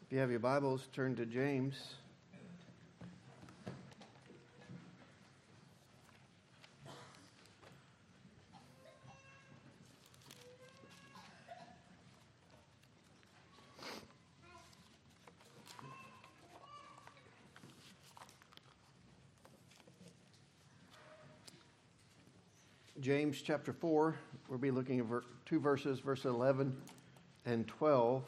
If you have your Bibles, turn to James. James chapter 4, we'll be looking at two verses, verse 11 and 12.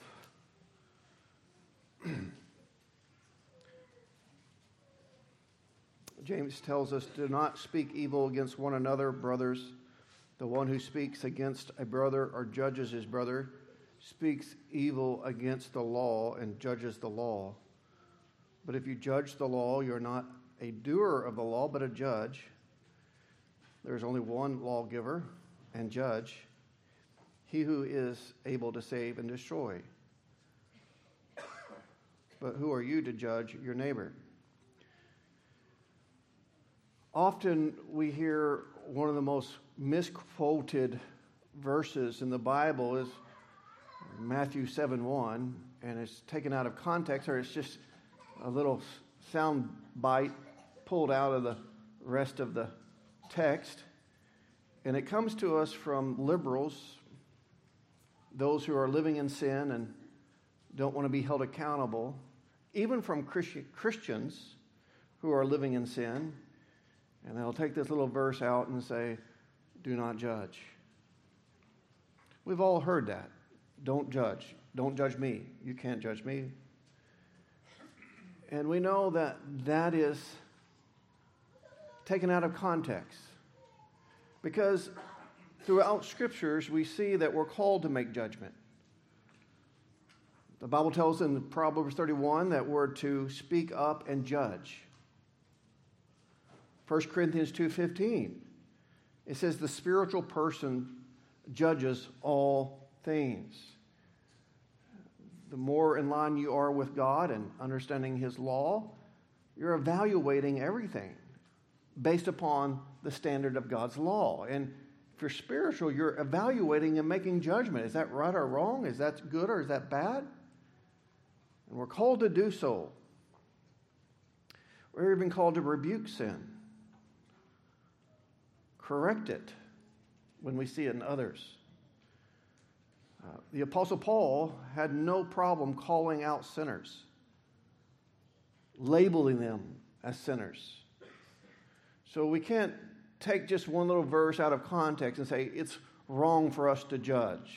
James tells us, do not speak evil against one another, brothers. The one who speaks against a brother or judges his brother speaks evil against the law and judges the law. But if you judge the law, you're not a doer of the law, but a judge. There's only one lawgiver and judge, he who is able to save and destroy. But who are you to judge your neighbor? Often we hear one of the most misquoted verses in the Bible is Matthew 7:1, and it's taken out of context, or it's just a little sound bite pulled out of the rest of the text. And it comes to us from liberals, those who are living in sin and don't want to be held accountable, even from Christians who are living in sin. And they'll take this little verse out and say, do not judge. We've all heard that. Don't judge. Don't judge me. You can't judge me. And we know that that is taken out of context. Because throughout Scriptures, we see that we're called to make judgment. The Bible tells us in Proverbs 31 that we're to speak up and judge. 1 Corinthians 2:15, it says the spiritual person judges all things. The more in line you are with God and understanding His law, you're evaluating everything based upon the standard of God's law. And if you're spiritual, you're evaluating and making judgment. Is that right or wrong? Is that good or is that bad? And we're called to do so. We're even called to rebuke sin. Correct it when we see it in others. The Apostle Paul had no problem calling out sinners, labeling them as sinners. So we can't take just one little verse out of context and say it's wrong for us to judge.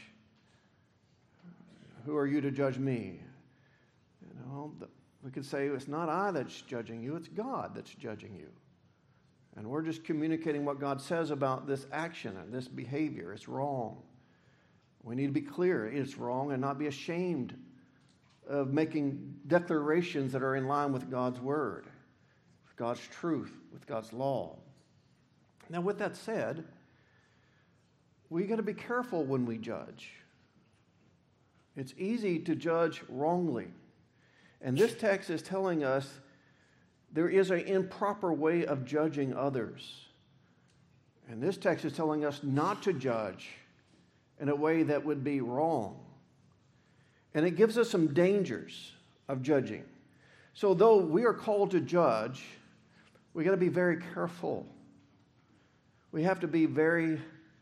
Who are you to judge me? We could say it's not I that's judging you, it's God that's judging you. And we're just communicating what God says about this action and this behavior. It's wrong. We need to be clear it's wrong and not be ashamed of making declarations that are in line with God's word, with God's truth, with God's law. Now, with that said, we got to be careful when we judge. It's easy to judge wrongly. And this text is telling us there is an improper way of judging others. And this text is telling us not to judge in a way that would be wrong. And it gives us some dangers of judging. So though we are called to judge, we got to be very careful. We have to be very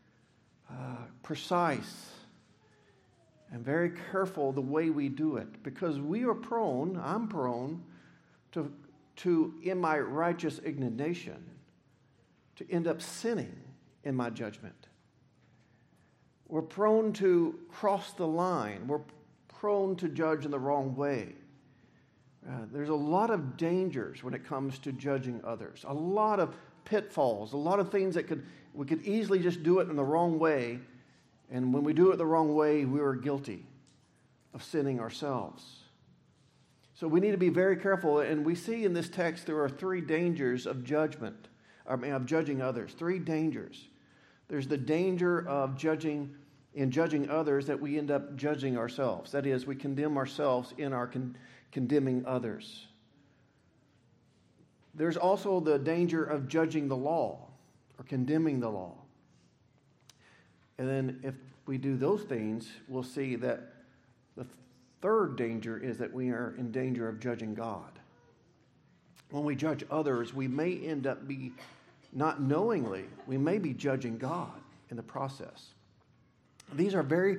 precise and very careful the way we do it. Because I'm prone to, in my righteous indignation, to end up sinning in my judgment. We're prone to cross the line. We're prone to judge in the wrong way. There's a lot of dangers when it comes to judging others. A lot of pitfalls, a lot of things that we could easily just do it in the wrong way. And when we do it the wrong way, we are guilty of sinning ourselves. So we need to be very careful. And we see in this text there are three dangers of judging others. Three dangers. There's the danger of judging others that we end up judging ourselves. That is, we condemn ourselves in our condemning others. There's also the danger of judging the law or condemning the law. And then if we do those things, we'll see that the third danger is that we are in danger of judging God. When we judge others, we may end up not knowingly, we may be judging God in the process. These are very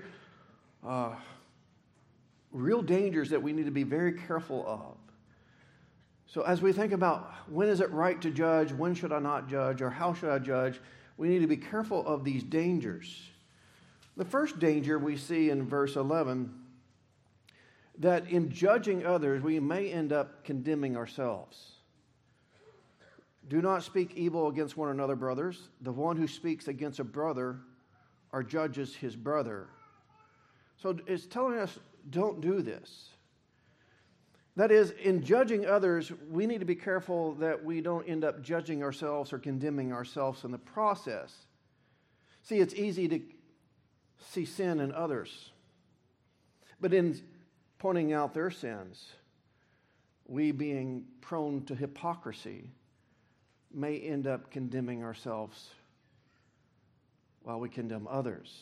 real dangers that we need to be very careful of. So as we think about when is it right to judge, when should I not judge, or how should I judge, we need to be careful of these dangers. The first danger we see in verse 11, that in judging others, we may end up condemning ourselves. Do not speak evil against one another, brothers. The one who speaks against a brother or judges his brother. So it's telling us, don't do this. That is, in judging others, we need to be careful that we don't end up judging ourselves or condemning ourselves in the process. See, it's easy to see sin in others. But in pointing out their sins, we being prone to hypocrisy may end up condemning ourselves while we condemn others.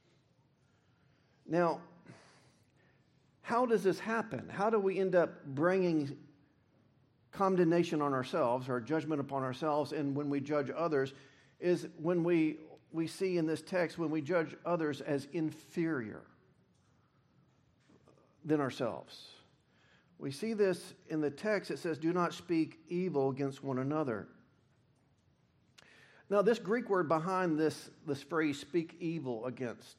Now, how does this happen? How do we end up bringing condemnation on ourselves or judgment upon ourselves, and when we judge others, is when we see in this text, when we judge others as inferior than ourselves. We see this in the text. It says, do not speak evil against one another. Now, this Greek word behind this phrase, speak evil against,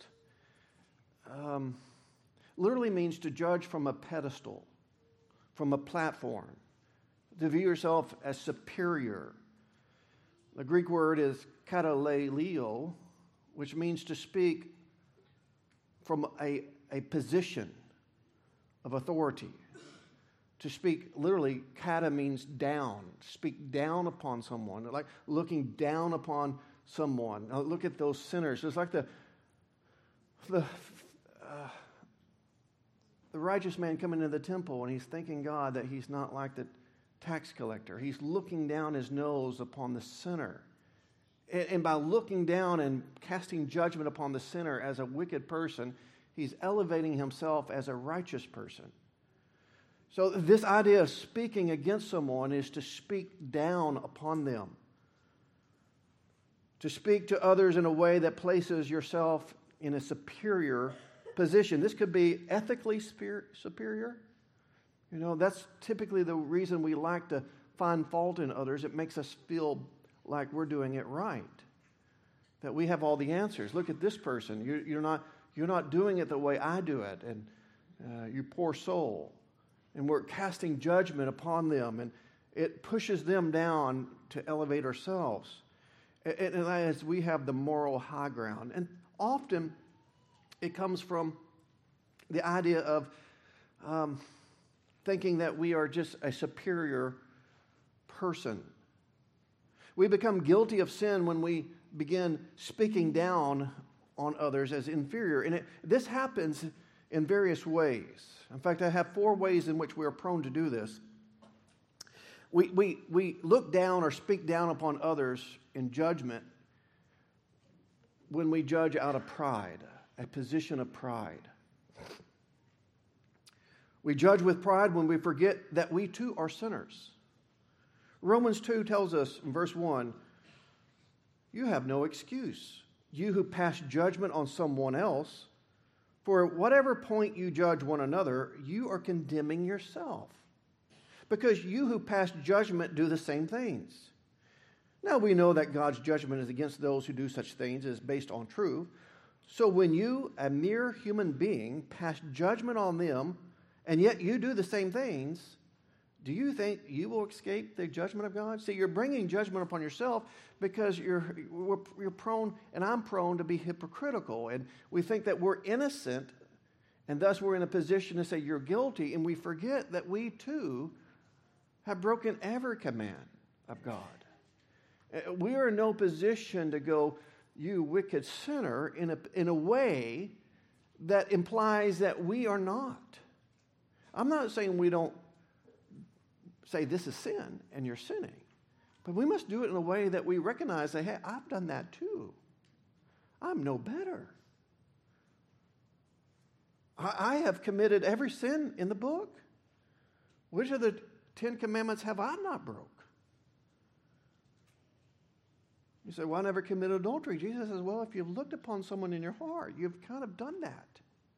literally means to judge from a pedestal, from a platform, to view yourself as superior. The Greek word is katalelio, which means to speak from a position of authority. To speak, literally, kata means down. Speak down upon someone, like looking down upon someone. Now look at those sinners. It's like the righteous man coming into the temple, and he's thanking God that he's not like the tax collector. He's looking down his nose upon the sinner. And by looking down and casting judgment upon the sinner as a wicked person, he's elevating himself as a righteous person. So this idea of speaking against someone is to speak down upon them. To speak to others in a way that places yourself in a superior position. This could be ethically superior. You know, that's typically the reason we like to find fault in others. It makes us feel like we're doing it right, that we have all the answers. Look at this person. You're not doing it the way I do it, and you poor soul. And we're casting judgment upon them, and it pushes them down to elevate ourselves. And as we have the moral high ground, and often it comes from the idea of thinking that we are just a superior person. We become guilty of sin when we begin speaking down on others as inferior. And this happens in various ways. In fact, I have 4 ways in which we are prone to do this. We look down or speak down upon others in judgment when we judge out of pride, a position of pride. We judge with pride when we forget that we too are sinners. Romans 2 tells us in verse 1, you have no excuse, you who pass judgment on someone else. For at whatever point you judge one another, you are condemning yourself, because you who pass judgment do the same things. Now we know that God's judgment is against those who do such things, is based on truth. So when you, a mere human being, pass judgment on them, and yet you do the same things, do you think you will escape the judgment of God? See, you're bringing judgment upon yourself because you're prone, and I'm prone to be hypocritical. And we think that we're innocent, and thus we're in a position to say you're guilty, and we forget that we too have broken every command of God. We are in no position to go, you wicked sinner, in a way that implies that we are not. I'm not saying we don't say this is sin and you're sinning, but we must do it in a way that we recognize that, hey, I've done that too. I'm no better. I have committed every sin in the book. Which of the 10 commandments have I not broke? You say, well, I never committed adultery. Jesus says, well, if you've looked upon someone in your heart, you've kind of done that.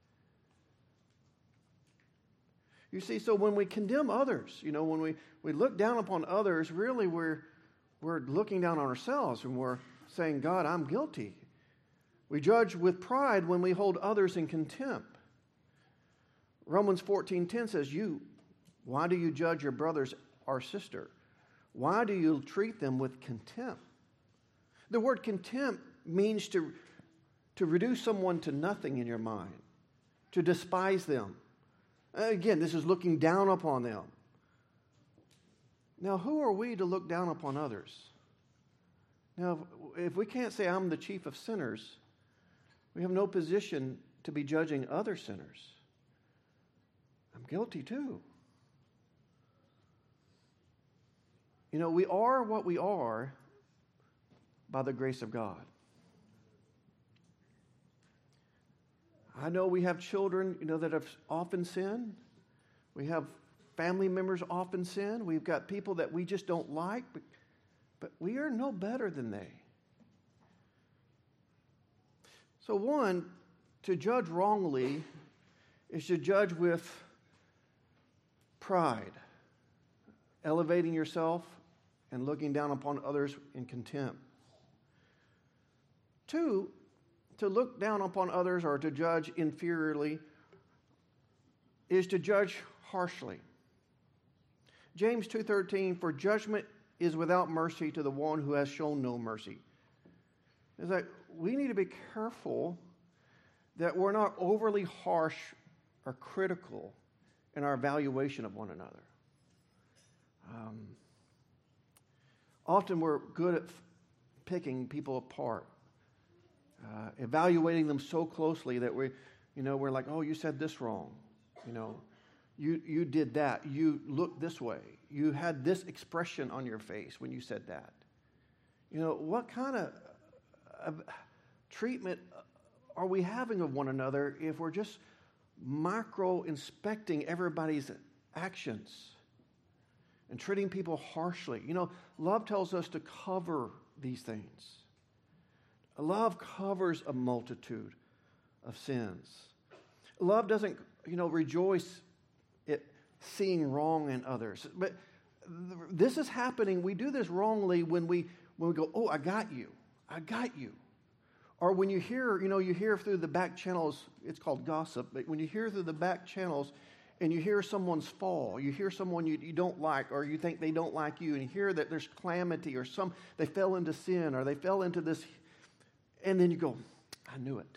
You see, so when we condemn others, when we look down upon others, really we're looking down on ourselves and we're saying, God, I'm guilty. We judge with pride when we hold others in contempt. Romans 14:10 says, why do you judge your brothers or sister? Why do you treat them with contempt? The word contempt means to reduce someone to nothing in your mind, to despise them. Again, this is looking down upon them. Now, who are we to look down upon others? Now, if we can't say I'm the chief of sinners, we have no position to be judging other sinners. I'm guilty too. We are what we are by the grace of God. I know we have children, that have often sinned. We have family members often sin. We've got people that we just don't like, but we are no better than they. So one, to judge wrongly is to judge with pride, elevating yourself and looking down upon others in contempt. Two, to look down upon others or to judge inferiorly is to judge harshly. James 2:13, for judgment is without mercy to the one who has shown no mercy. It's like we need to be careful that we're not overly harsh or critical in our evaluation of one another. Often we're good at picking people apart, evaluating them so closely that we're like, oh, you said this wrong. You did that. You looked this way. You had this expression on your face when you said that. What kind of treatment are we having of one another if we're just micro-inspecting everybody's actions and treating people harshly? Love tells us to cover these things. Love covers a multitude of sins. Love doesn't, rejoice at seeing wrong in others. But this is happening. We do this wrongly when we go, oh, I got you. Or when you hear, you hear through the back channels, it's called gossip, but when you hear through the back channels and you hear someone's fall, you hear someone you don't like or you think they don't like you, and you hear that there's calamity or they fell into sin or they fell into this, and then you go, I knew it.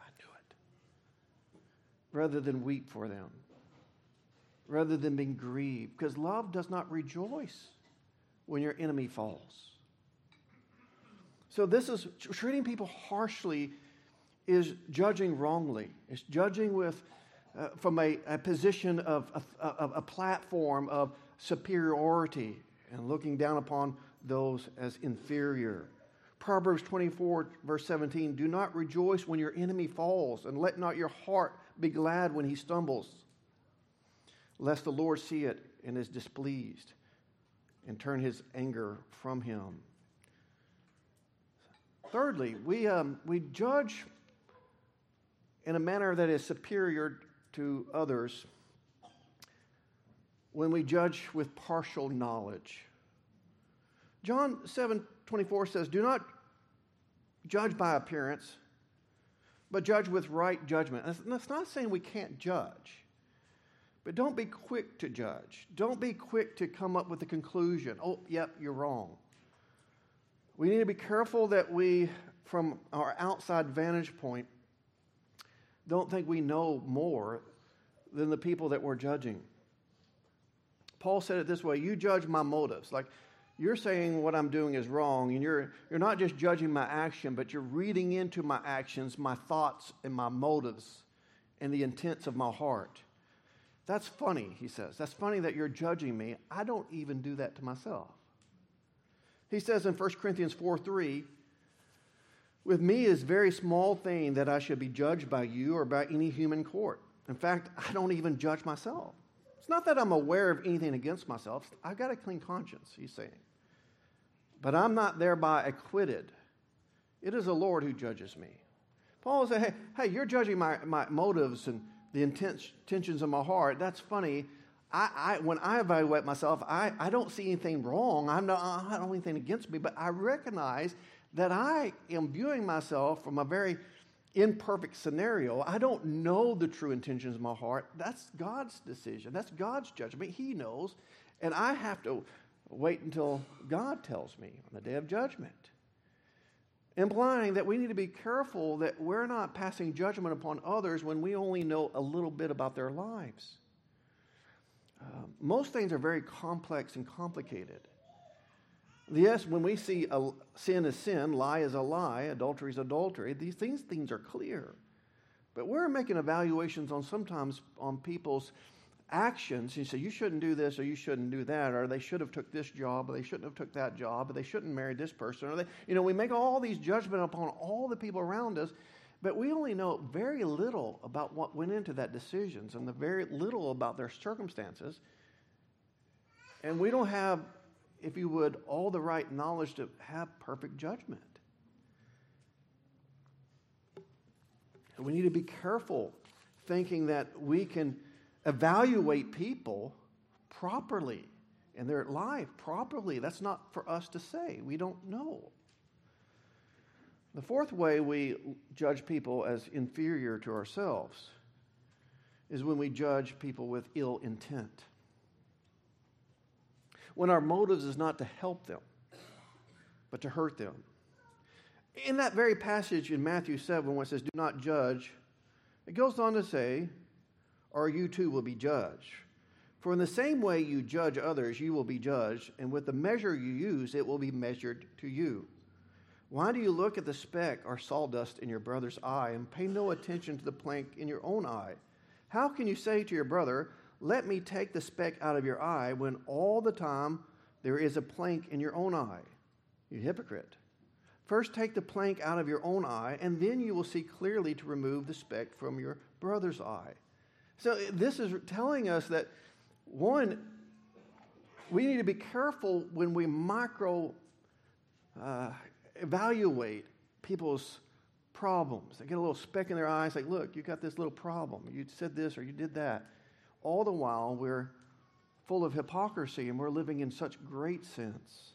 Rather than weep for them. Rather than being grieved. Because love does not rejoice when your enemy falls. So this is, treating people harshly is judging wrongly. It's judging from a position of a platform of superiority and looking down upon those as inferior. Proverbs 24, verse 17, do not rejoice when your enemy falls, and let not your heart be glad when he stumbles, lest the Lord see it and is displeased and turn his anger from him. Thirdly, we judge in a manner that is superior to others when we judge with partial knowledge. John 7:24 says, do not judge by appearance, but judge with right judgment. That's not saying we can't judge, but don't be quick to judge. Don't be quick to come up with a conclusion. Oh, yep, you're wrong. We need to be careful that we, from our outside vantage point, don't think we know more than the people that we're judging. Paul said it this way, you judge my motives. Like, you're saying what I'm doing is wrong, and you're not just judging my action, but you're reading into my actions, my thoughts, and my motives, and the intents of my heart. That's funny, he says. That's funny that you're judging me. I don't even do that to myself. He says in 1 Corinthians 4:3, with me is very small thing that I should be judged by you or by any human court. In fact, I don't even judge myself. It's not that I'm aware of anything against myself. I've got a clean conscience, he's saying. But I'm not thereby acquitted. It is the Lord who judges me. Paul will say, hey, you're judging my motives and the intentions of my heart. That's funny. When I evaluate myself, I don't see anything wrong. I don't have anything against me, but I recognize that I am viewing myself from a very imperfect scenario. I don't know the true intentions of my heart. That's God's decision. That's God's judgment. He knows. And I have to wait until God tells me on the day of judgment. Implying that we need to be careful that we're not passing judgment upon others when we only know a little bit about their lives. Most things are very complex and complicated. Yes, when we see sin is sin, lie is a lie, adultery is adultery, these things are clear. But we're making evaluations sometimes on people's actions. You say, you shouldn't do this or you shouldn't do that, or they should have took this job or they shouldn't have took that job, or they shouldn't marry this person. Or we make all these judgments upon all the people around us, but we only know very little about what went into that decisions and the very little about their circumstances. And we don't have, if you would, all the right knowledge to have perfect judgment. And we need to be careful thinking that we can evaluate people properly in their life properly. That's not for us to say. We don't know. The fourth way we judge people as inferior to ourselves is when we judge people with ill intent. When our motives is not to help them, but to hurt them. In that very passage in Matthew 7, when it says, do not judge, it goes on to say, or you too will be judged. For in the same way you judge others, you will be judged, and with the measure you use, it will be measured to you. Why do you look at the speck or sawdust in your brother's eye and pay no attention to the plank in your own eye? How can you say to your brother, let me take the speck out of your eye, when all the time there is a plank in your own eye? You hypocrite. First take the plank out of your own eye, and then you will see clearly to remove the speck from your brother's eye. So this is telling us that, one, we need to be careful when we evaluate people's problems. They get a little speck in their eyes, like, look, you got this little problem. You said this or you did that. All the while, we're full of hypocrisy and we're living in such great sins.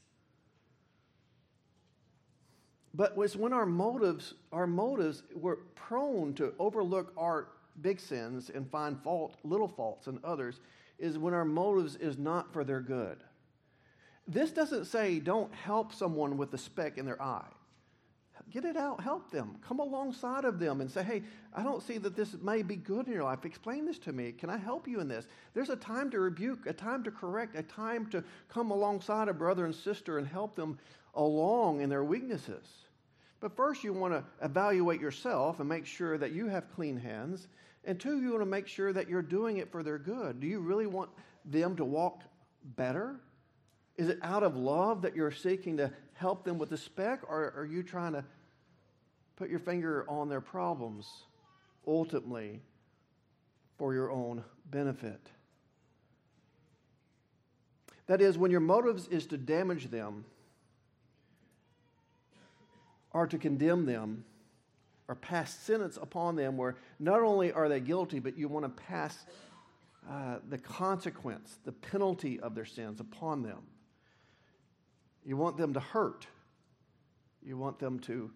But it's when our motives, we're prone to overlook our big sins and find little faults in others, is when our motives is not for their good. This doesn't say don't help someone with the speck in their eye. Get it out, help them. Come alongside of them and say, hey, I don't see that this may be good in your life. Explain this to me. Can I help you in this? There's a time to rebuke, a time to correct, a time to come alongside a brother and sister and help them along in their weaknesses. But first, you want to evaluate yourself and make sure that you have clean hands. And two, you want to make sure that you're doing it for their good. Do you really want them to walk better? Is it out of love that you're seeking to help them with the speck, or are you trying to put your finger on their problems, ultimately for your own benefit? That is, when your motives is to damage them, or to condemn them, or pass sentence upon them where not only are they guilty, but you want to pass the consequence, the penalty of their sins upon them. You want them to hurt. You want them to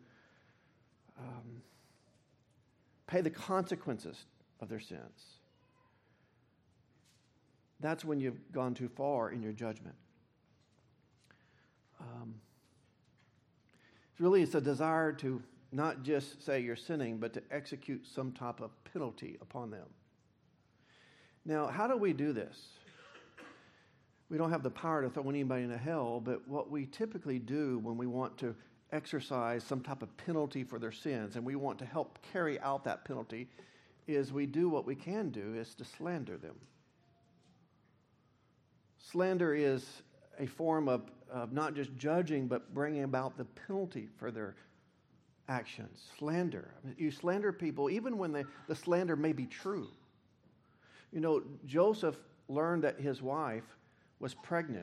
pay the consequences of their sins. That's when you've gone too far in your judgment. It's a desire to not just say you're sinning, but to execute some type of penalty upon them. Now, how do we do this? We don't have the power to throw anybody into hell, but what we typically do when we want to exercise some type of penalty for their sins, and we want to help carry out that penalty, is we do what we can do, is to slander them. Slander is a form of not just judging, but bringing about the penalty for their actions. Slander. I mean, you slander people even when the slander may be true. You know, Joseph learned that his wife was pregnant.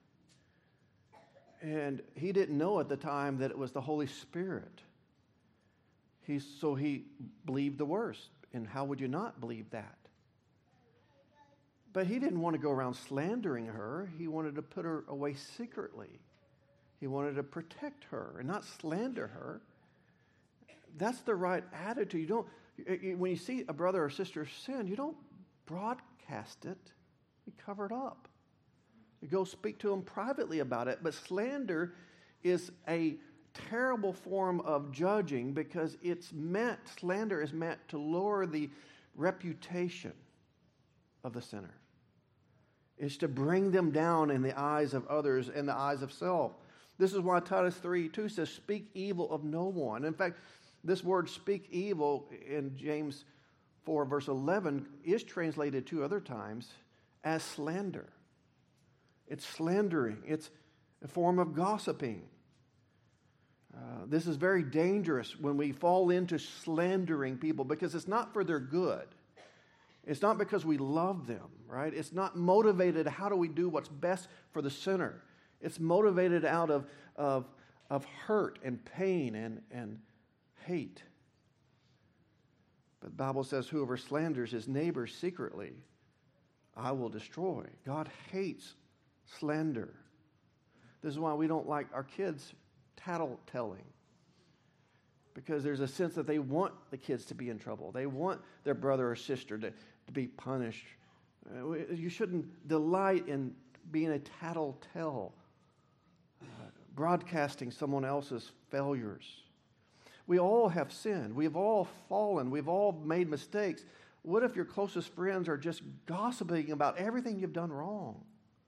And he didn't know at the time that it was the Holy Spirit. So he believed the worst. And how would you not believe that? But he didn't want to go around slandering her. He wanted to put her away secretly. He wanted to protect her and not slander her. That's the right attitude. When you see a brother or sister sin, you don't broadcast it. You cover it up. You go speak to them privately about it. But slander is a terrible form of judging because slander is meant to lower the reputation of the sinner. It's to bring them down in the eyes of others and the eyes of self. This is why Titus 3:2 says, speak evil of no one. In fact, this word speak evil in James 4 verse 11 is translated two other times as slander. It's slandering. It's a form of gossiping. This is very dangerous when we fall into slandering people because it's not for their good. It's not because we love them, right? It's not motivated, how do we do what's best for the sinner? It's motivated out of hurt and pain and hate. But the Bible says, whoever slanders his neighbor secretly, I will destroy. God hates slander. This is why we don't like our kids tattle-telling. Because there's a sense that they want the kids to be in trouble. They want their brother or sister to be punished. You shouldn't delight in being a tattle-tale, broadcasting someone else's failures. We all have sinned. We've all fallen. We've all made mistakes. What if your closest friends are just gossiping about everything you've done wrong?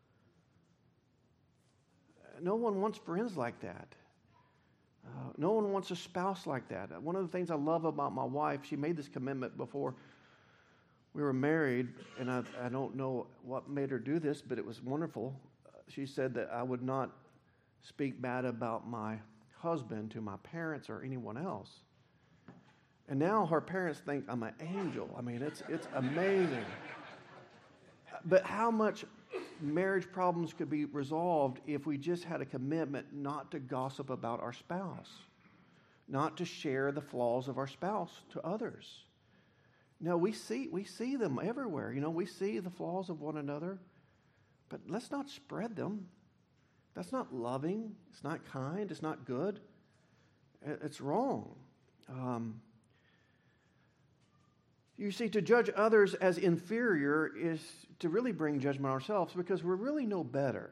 No one wants friends like that. No one wants a spouse like that. One of the things I love about my wife, she made this commitment before we were married, and I don't know what made her do this, but it was wonderful. She said that I would not speak bad about my husband to my parents or anyone else. And now her parents think I'm an angel. I mean, it's amazing. But how much marriage problems could be resolved if we just had a commitment not to gossip about our spouse, not to share the flaws of our spouse to others. No, we see them everywhere. You know, we see the flaws of one another, but let's not spread them. That's not loving. It's not kind. It's not good. It's wrong. You see, to judge others as inferior is to really bring judgment ourselves because we're really no better.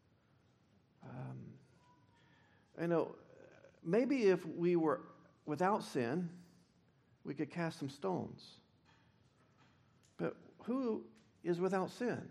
I know, maybe if we were without sin, we could cast some stones. But who is without sin?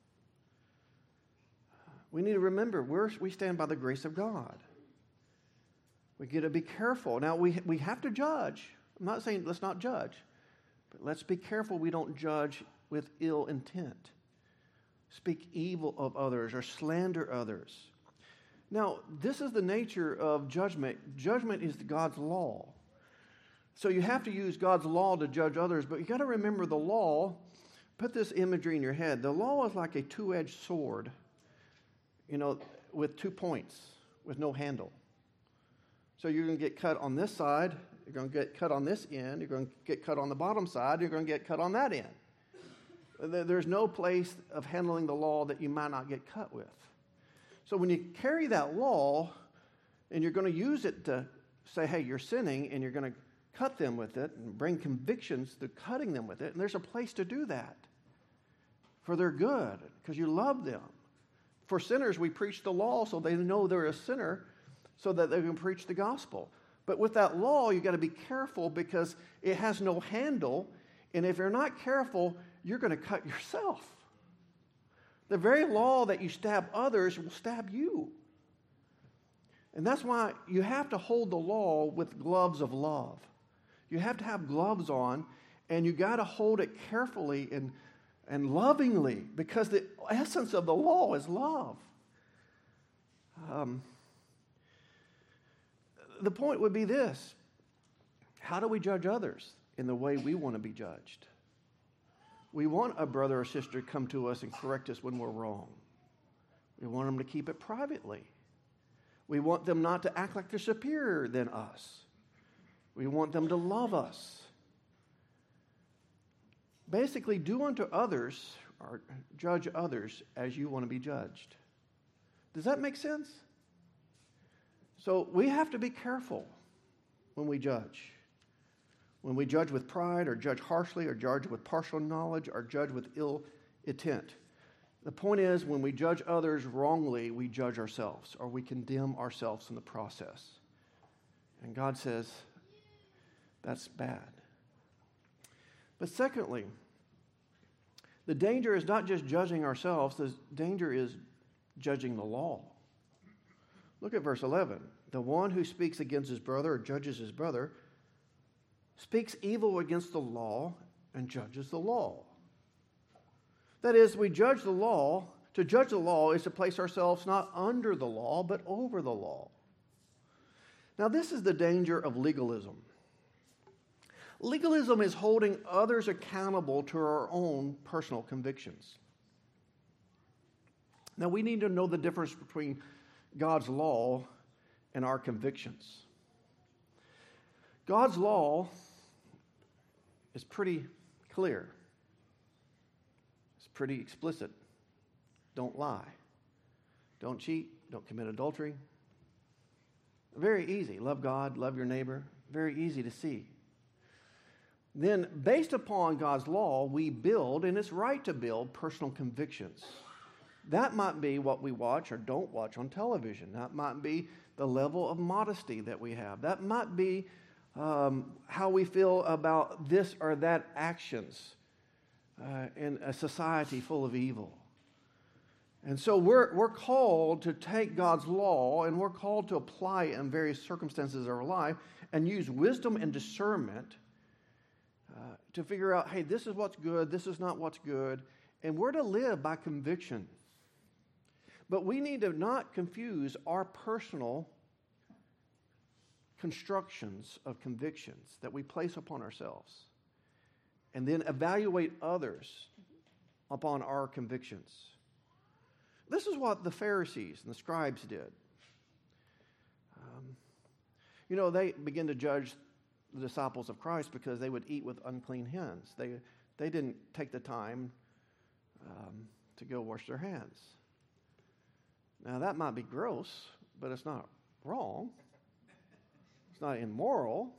We need to remember we stand by the grace of God. We got to be careful. Now, we have to judge. I'm not saying let's not judge. But let's be careful we don't judge with ill intent. Speak evil of others or slander others. Now, this is the nature of judgment. Judgment is God's law. So you have to use God's law to judge others, but you got to remember the law. Put this imagery in your head. The law is like a two-edged sword, with 2 points, with no handle. So you're going to get cut on this side. You're going to get cut on this end. You're going to get cut on the bottom side. You're going to get cut on that end. There's no place of handling the law that you might not get cut with. So when you carry that law and you're going to use it to say, hey, you're sinning, and you're going to cut them with it and bring convictions to cutting them with it, and there's a place to do that for their good because you love them. For sinners, we preach the law so they know they're a sinner so that they can preach the gospel. But with that law, you got to be careful because it has no handle. And if you're not careful, you're going to cut yourself. The very law that you stab others will stab you. And that's why you have to hold the law with gloves of love. You have to have gloves on, and you got to hold it carefully and lovingly because the essence of the law is love. The point would be this. how do we judge others? In the way we want to be judged. We want a brother or sister to come to us and correct us when we're wrong. We want them to keep it privately. We want them not to act like they're superior than us. We want them to love us. Basically, do unto others or judge others as you want to be judged. Does that make sense? So we have to be careful when we judge. When we judge with pride or judge harshly or judge with partial knowledge or judge with ill intent. The point is, when we judge others wrongly, we judge ourselves or we condemn ourselves in the process. And God says, that's bad. But secondly, the danger is not just judging ourselves, the danger is judging the law. Look at verse 11. The one who speaks against his brother or judges his brother speaks evil against the law and judges the law. That is, we judge the law. To judge the law is to place ourselves not under the law, but over the law. Now, this is the danger of legalism. Legalism is holding others accountable to our own personal convictions. Now, we need to know the difference between God's law and our convictions. God's law is pretty clear. It's pretty explicit. Don't lie. Don't cheat. Don't commit adultery. Very easy. Love God, love your neighbor. Very easy to see. Then, based upon God's law, we build, and it's right to build, personal convictions. That might be what we watch or don't watch on television. That might be the level of modesty that we have. That might be how we feel about this or that actions in a society full of evil. And so we're called to take God's law and we're called to apply it in various circumstances of our life and use wisdom and discernment to figure out, hey, this is what's good, this is not what's good, and we're to live by conviction. But we need to not confuse our personal constructions of convictions that we place upon ourselves and then evaluate others upon our convictions. This is what the Pharisees and the scribes did. They begin to judge the disciples of Christ because they would eat with unclean hands. They didn't take the time to go wash their hands. Now, that might be gross, but it's not wrong. It's not immoral.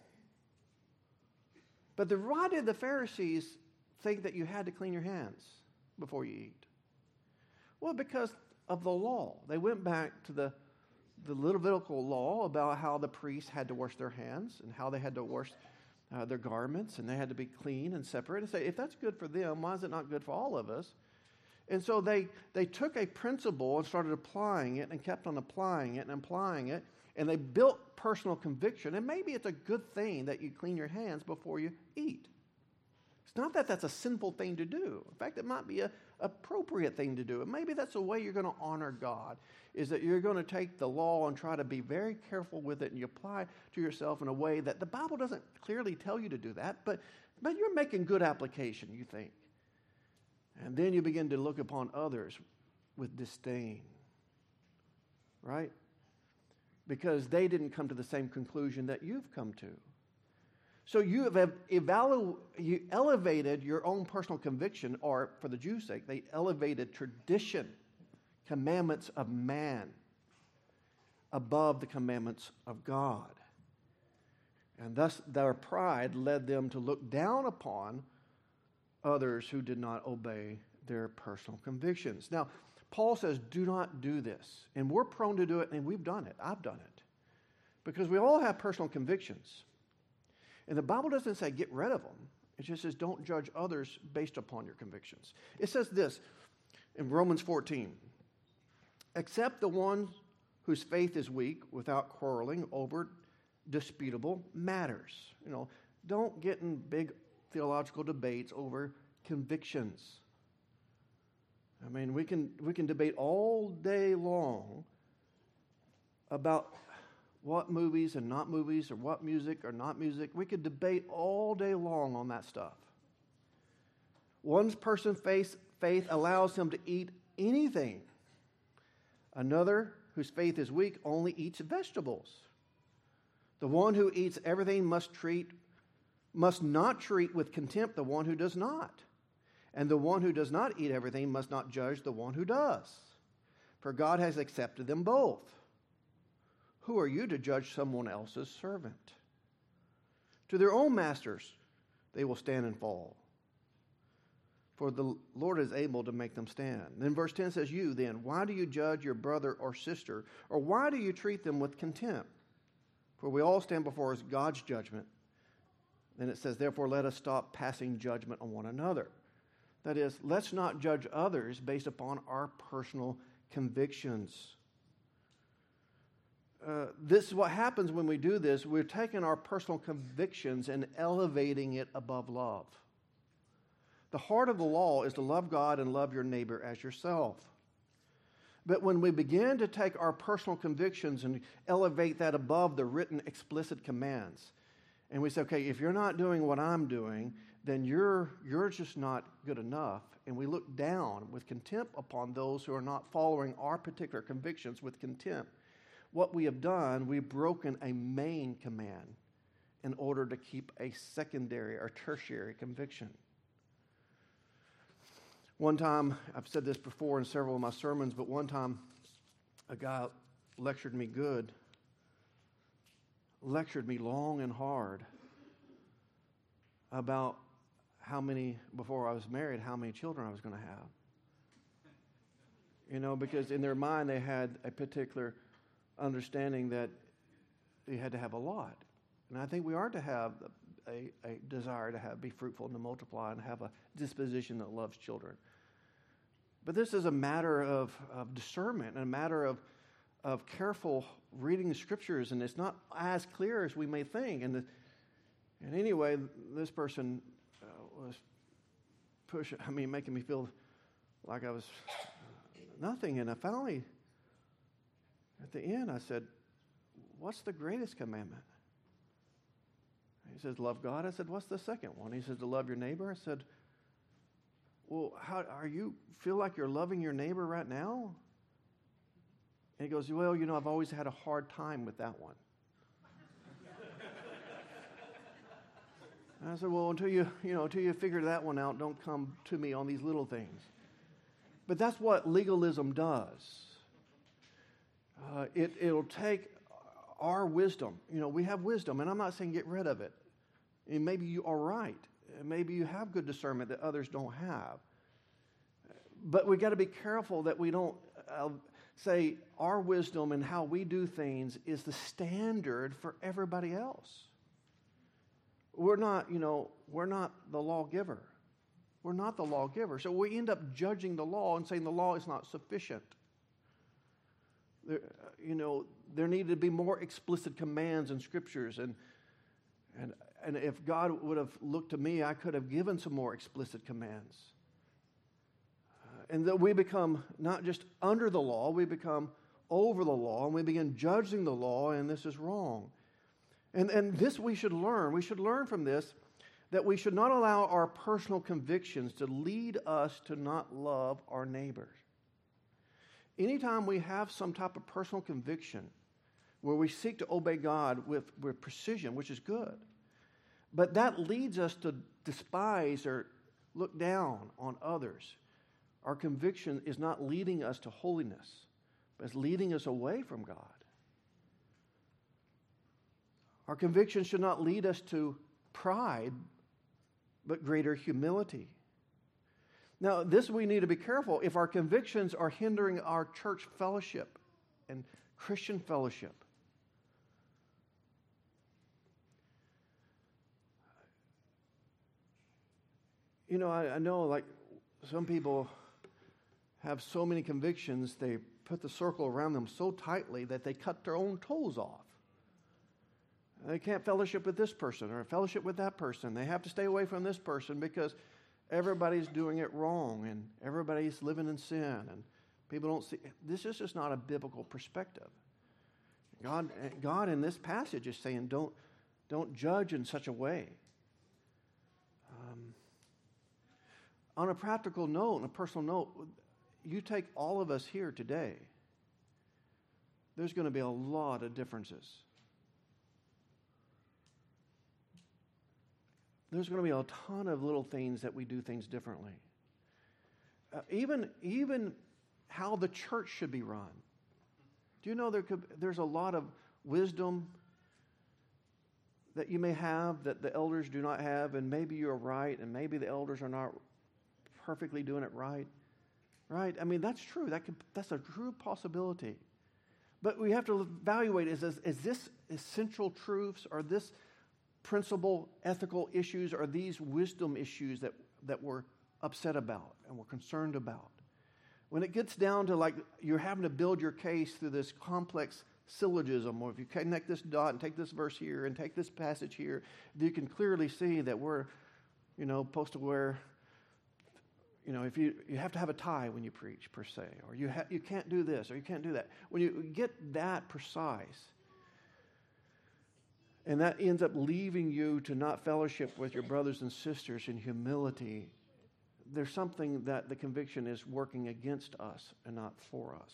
But why did the Pharisees think that you had to clean your hands before you eat? Well, because of the law. They went back to the Levitical law about how the priests had to wash their hands and how they had to wash their garments, and they had to be clean and separate. And say, if that's good for them, why is it not good for all of us? And so they took a principle and started applying it and kept on applying it and applying it, and they built personal conviction. And maybe it's a good thing that you clean your hands before you eat. It's not that that's a sinful thing to do. In fact, it might be an appropriate thing to do. And maybe that's the way you're going to honor God, is that you're going to take the law and try to be very careful with it, and you apply it to yourself in a way that the Bible doesn't clearly tell you to do that, but you're making good application, you think. And then you begin to look upon others with disdain, right? Because they didn't come to the same conclusion that you've come to. So you have you elevated your own personal conviction, or for the Jews' sake, they elevated tradition, commandments of man, above the commandments of God. And thus their pride led them to look down upon others who did not obey their personal convictions. Now, Paul says, do not do this. And we're prone to do it, and we've done it. I've done it. Because we all have personal convictions. And the Bible doesn't say get rid of them. It just says don't judge others based upon your convictions. It says this in Romans 14. Accept the one whose faith is weak without quarreling over disputable matters. Don't get in big theological debates over convictions. I mean, we can debate all day long about what movies and not movies, or what music or not music. We could debate all day long on that stuff. One person's faith allows him to eat anything. Another, whose faith is weak, only eats vegetables. The one who eats everything must not treat with contempt the one who does not. And the one who does not eat everything must not judge the one who does. For God has accepted them both. Who are you to judge someone else's servant? To their own masters they will stand and fall. For the Lord is able to make them stand. Then verse 10 says, you then, why do you judge your brother or sister? Or why do you treat them with contempt? For we all stand before God's judgment. Then it says, therefore let us stop passing judgment on one another. That is, let's not judge others based upon our personal convictions. This is what happens when we do this. We're taking our personal convictions and elevating it above love. The heart of the law is to love God and love your neighbor as yourself. But when we begin to take our personal convictions and elevate that above the written explicit commands, and we say, okay, if you're not doing what I'm doing, then you're just not good enough. And we look down with contempt upon those who are not following our particular convictions with contempt. What we have done, we've broken a main command in order to keep a secondary or tertiary conviction. One time, I've said this before in several of my sermons, but one time a guy lectured me long and hard about before I was married, how many children I was going to have. You know, because in their mind they had a particular understanding that they had to have a lot. And I think we are to have a desire to be fruitful and to multiply and have a disposition that loves children. But this is a matter of discernment and a matter of careful reading the scriptures, and it's not as clear as we may think. And anyway, this person was making me feel like I was nothing. And I finally, at the end, I said, what's the greatest commandment? He says, love God. I said, what's the second one? He says, to love your neighbor. I said, well, how are you feel like you're loving your neighbor right now? And he goes, well, I've always had a hard time with that one. And I said, well, until you figure that one out, don't come to me on these little things. But that's what legalism does. It'll take our wisdom. We have wisdom, and I'm not saying get rid of it. And maybe you are right. Maybe you have good discernment that others don't have. But we've got to be careful that we don't say our wisdom and how we do things is the standard for everybody else. We're not the lawgiver. We're not the lawgiver. So we end up judging the law and saying the law is not sufficient. There needed to be more explicit commands in scriptures, and if God would have looked to me, I could have given some more explicit commands. And that we become not just under the law, we become over the law, and we begin judging the law, and this is wrong. And this we should learn. We should learn from this that we should not allow our personal convictions to lead us to not love our neighbors. Anytime we have some type of personal conviction where we seek to obey God with precision, which is good, but that leads us to despise or look down on others, our conviction is not leading us to holiness, but it's leading us away from God. Our conviction should not lead us to pride, but greater humility. Now, this we need to be careful. If our convictions are hindering our church fellowship and Christian fellowship, I know like some people have so many convictions, they put the circle around them so tightly that they cut their own toes off. They can't fellowship with this person or fellowship with that person. They have to stay away from this person because everybody's doing it wrong and everybody's living in sin and people don't see. This is just not a biblical perspective. God in this passage is saying, don't judge in such a way. On a practical note, on a personal note, you take all of us here today, there's going to be a lot of differences. There's going to be a ton of little things that we do things differently. Even how the church should be run. Do you know there's a lot of wisdom that you may have that the elders do not have, and maybe you're right, and maybe the elders are not perfectly doing it right? Right? I mean, that's true. That's a true possibility. But we have to evaluate, is this essential truths? Are this principal ethical issues? Are these wisdom issues that we're upset about and we're concerned about? When it gets down to like you're having to build your case through this complex syllogism, or if you connect this dot and take this verse here and take this passage here, you can clearly see that we're, supposed to wear, if you have to have a tie when you preach, per se, or you can't do this or you can't do that. When you get that precise, and that ends up leaving you to not fellowship with your brothers and sisters in humility, there's something that the conviction is working against us and not for us.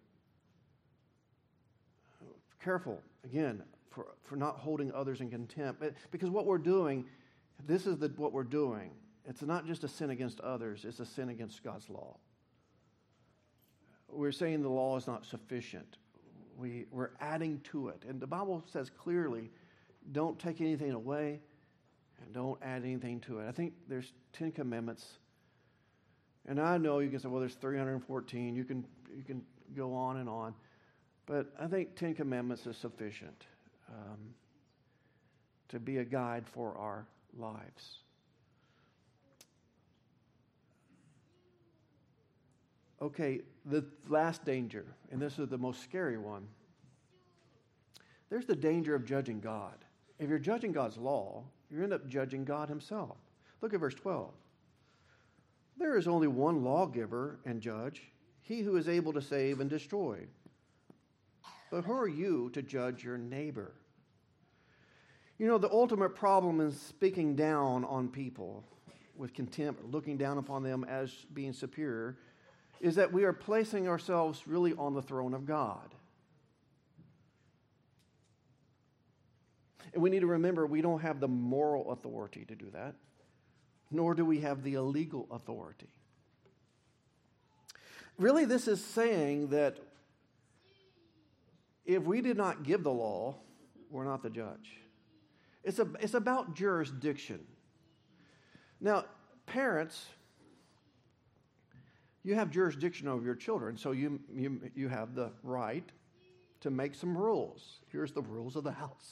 Careful, again, for not holding others in contempt. Because what we're doing, what we're doing. It's not just a sin against others, it's a sin against God's law. We're saying the law is not sufficient. We're adding to it. And the Bible says clearly, don't take anything away and don't add anything to it. I think there's 10 commandments. And I know you can say, well, there's 314. You can go on and on. But I think 10 commandments is sufficient to be a guide for our lives. Okay, the last danger, and this is the most scary one. There's the danger of judging God. If you're judging God's law, you end up judging God himself. Look at verse 12. There is only one lawgiver and judge, he who is able to save and destroy. But who are you to judge your neighbor? The ultimate problem in speaking down on people with contempt, looking down upon them as being superior, is that we are placing ourselves really on the throne of God. And we need to remember we don't have the moral authority to do that, nor do we have the illegal authority. Really, this is saying that if we did not give the law, we're not the judge. It's about jurisdiction. Now, parents, you have jurisdiction over your children, so you have the right to make some rules. Here's the rules of the house.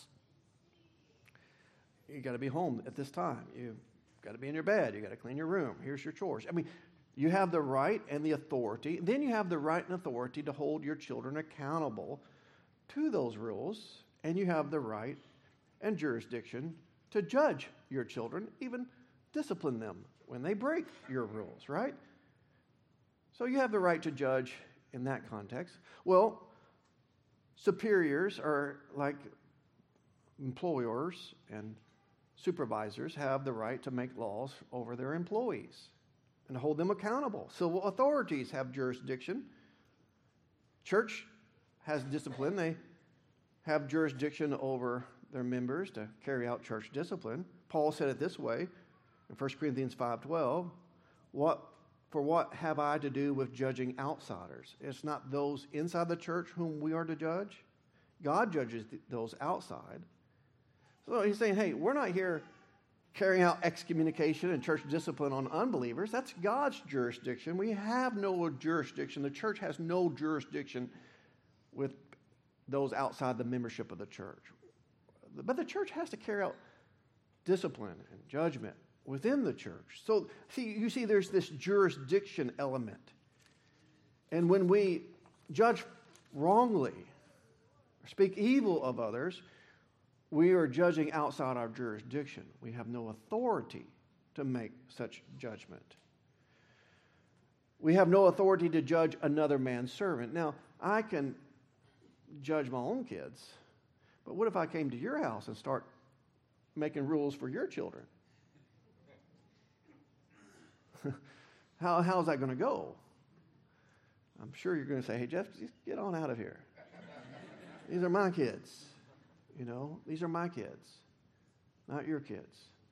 You got to be home at this time. You got to be in your bed. You got to clean your room. Here's your chores. I mean, you have the right and the authority. Then you have the right and authority to hold your children accountable to those rules, and you have the right and jurisdiction to judge your children, even discipline them when they break your rules, right? So you have the right to judge in that context. Well, superiors are like employers, and supervisors have the right to make laws over their employees and hold them accountable. Civil authorities have jurisdiction. Church has discipline. They have jurisdiction over their members to carry out church discipline. Paul said it this way in 1 Corinthians 5:12, For what have I to do with judging outsiders? It's not those inside the church whom we are to judge. God judges those outside. So he's saying, hey, we're not here carrying out excommunication and church discipline on unbelievers. That's God's jurisdiction. We have no jurisdiction. The church has no jurisdiction with those outside the membership of the church. But the church has to carry out discipline and judgment within the church. So, you see there's this jurisdiction element. And when we judge wrongly or speak evil of others, we are judging outside our jurisdiction. We have no authority to make such judgment. We have no authority to judge another man's servant. Now, I can judge my own kids. But what if I came to your house and start making rules for your children? How's that going to go? I'm sure you're going to say, hey, Jeff, just get on out of here. These are my kids. You know, these are my kids, not your kids.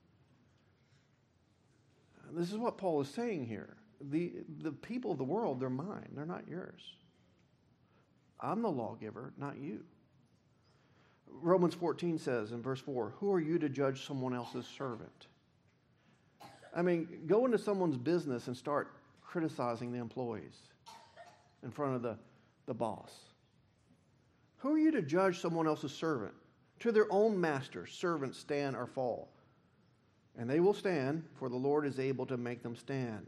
And this is what Paul is saying here. The people of the world, they're mine. They're not yours. I'm the lawgiver, not you. Romans 14 says in verse 4, who are you to judge someone else's servant? I mean, go into someone's business and start criticizing the employees in front of the boss. Who are you to judge someone else's servant? To their own master, servants stand or fall. And they will stand, for the Lord is able to make them stand.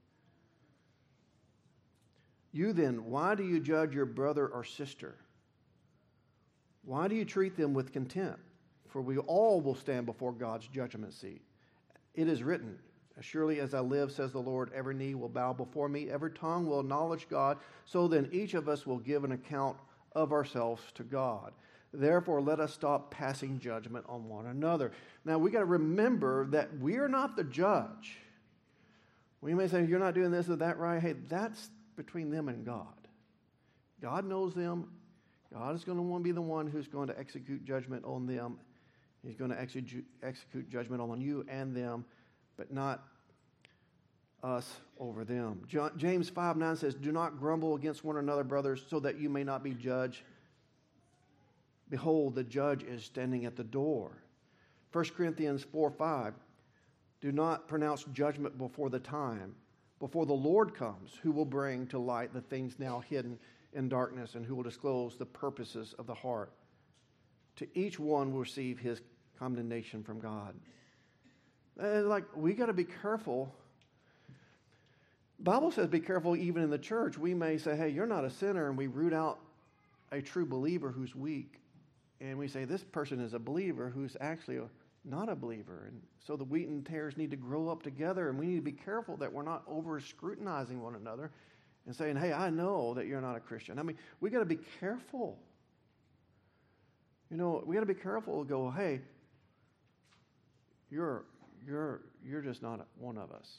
You then, why do you judge your brother or sister? Why do you treat them with contempt? For we all will stand before God's judgment seat. It is written, as surely as I live, says the Lord, every knee will bow before me, every tongue will acknowledge God. So then each of us will give an account of ourselves to God. Therefore, let us stop passing judgment on one another. Now, we got to remember that we are not the judge. We may say, you're not doing this or that right. Hey, that's between them and God. God knows them. God is going to want to be the one who's going to execute judgment on them. He's going to execute judgment on you and them, but not us over them. James 5:9 says, do not grumble against one another, brothers, so that you may not be judged. Behold, the judge is standing at the door. 1 Corinthians 4:5, do not pronounce judgment before the time, before the Lord comes, who will bring to light the things now hidden in darkness and who will disclose the purposes of the heart. To each one will receive his condemnation from God. And we got to be careful. Bible says be careful even in the church. We may say, hey, you're not a sinner, and we root out a true believer who's weak. And we say this person is a believer who's actually not a believer. And so the wheat and tares need to grow up together, and we need to be careful that we're not over-scrutinizing one another and saying, hey, I know that you're not a Christian. I mean, we got to be careful. You know, we got to be careful to go, hey, you're just not one of us.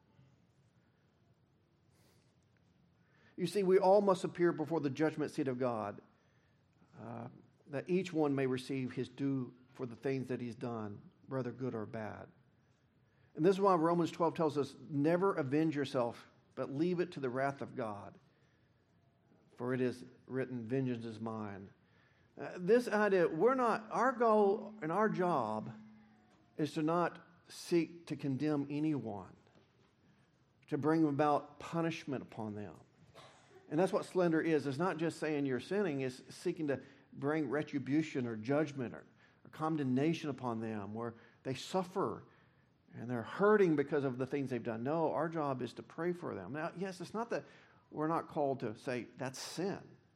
You see, we all must appear before the judgment seat of God, that each one may receive his due for the things that he's done, whether good or bad. And this is why Romans 12 tells us, never avenge yourself, but leave it to the wrath of God. For it is written, vengeance is mine. This idea, our goal and our job is to not seek to condemn anyone, to bring about punishment upon them. And that's what slander is. It's not just saying you're sinning, it's seeking to bring retribution or judgment or condemnation upon them where they suffer and they're hurting because of the things they've done. No, our job is to pray for them. Now, yes, it's not that we're not called to say that's sin.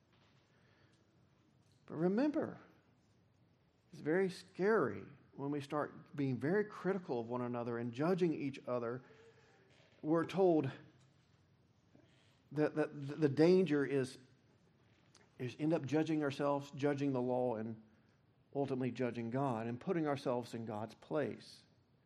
But remember, it's very scary when we start being very critical of one another and judging each other. We're told that the danger is end up judging ourselves, judging the law, and ultimately judging God and putting ourselves in God's place.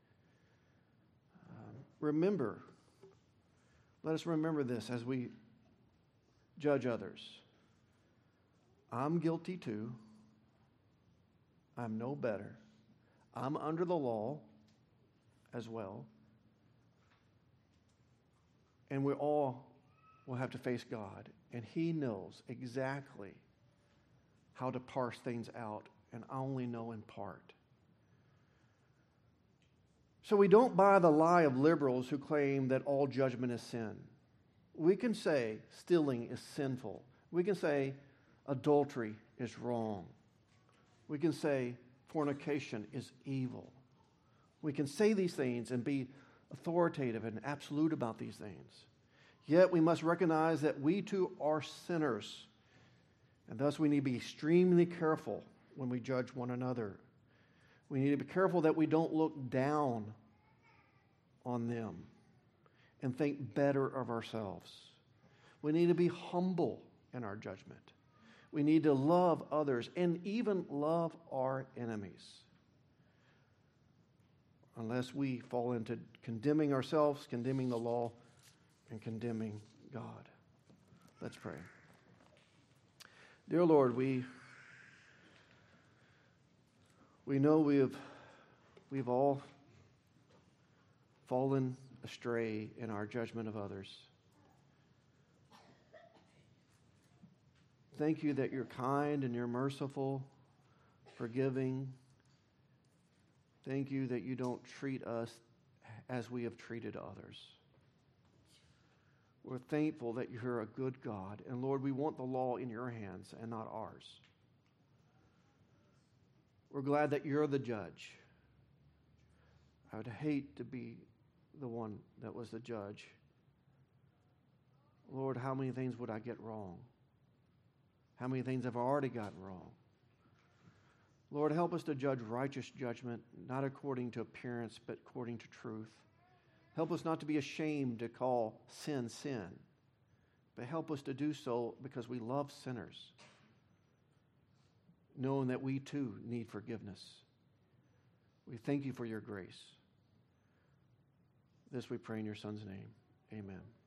Let us remember this as we judge others. I'm guilty too. I'm no better. I'm under the law as well. And we all will have to face God. And He knows exactly how to parse things out. And I only know in part. So we don't buy the lie of liberals who claim that all judgment is sin. We can say stealing is sinful. We can say adultery is wrong. We can say fornication is evil. We can say these things and be authoritative and absolute about these things. Yet we must recognize that we too are sinners. And thus we need to be extremely careful when we judge one another. We need to be careful that we don't look down on them and think better of ourselves. We need to be humble in our judgment. We need to love others and even love our enemies. Unless we fall into condemning ourselves, condemning the law, and condemning God. Let's pray. Dear Lord, we know we've all fallen astray in our judgment of others. Thank you that you're kind and you're merciful, forgiving. Thank you that you don't treat us as we have treated others. We're thankful that you're a good God. And Lord, we want the law in your hands and not ours. We're glad that you're the judge. I would hate to be the one that was the judge. Lord, how many things would I get wrong? How many things have I already gotten wrong? Lord, help us to judge righteous judgment, not according to appearance, but according to truth. Help us not to be ashamed to call sin, sin, but help us to do so because we love sinners, knowing that we too need forgiveness. We thank you for your grace. This we pray in your Son's name. Amen.